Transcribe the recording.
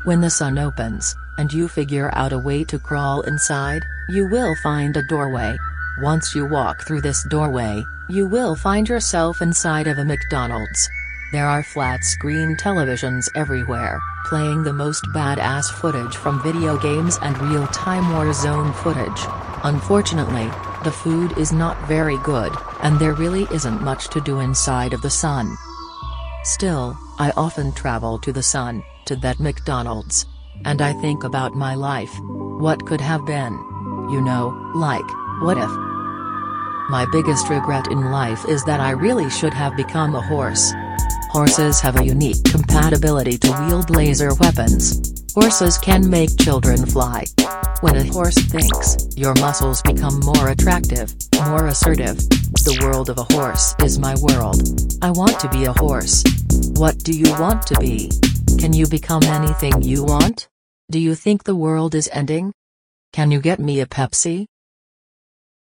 When the sun opens, and you figure out a way to crawl inside, you will find a doorway. Once you walk through this doorway, you will find yourself inside of a McDonald's. There are flat-screen televisions everywhere, playing the most badass footage from video games and real-time Warzone footage. Unfortunately, the food is not very good, and there really isn't much to do inside of the Sun. Still, I often travel to the Sun, to that McDonald's. And I think about my life. What could have been? You know, like, what if? My biggest regret in life is that I really should have become a horse. Horses have a unique compatibility to wield laser weapons. Horses can make children fly. When a horse thinks, your muscles become more attractive, more assertive. The world of a horse is my world. I want to be a horse. What do you want to be? Can you become anything you want? Do you think the world is ending? Can you get me a Pepsi?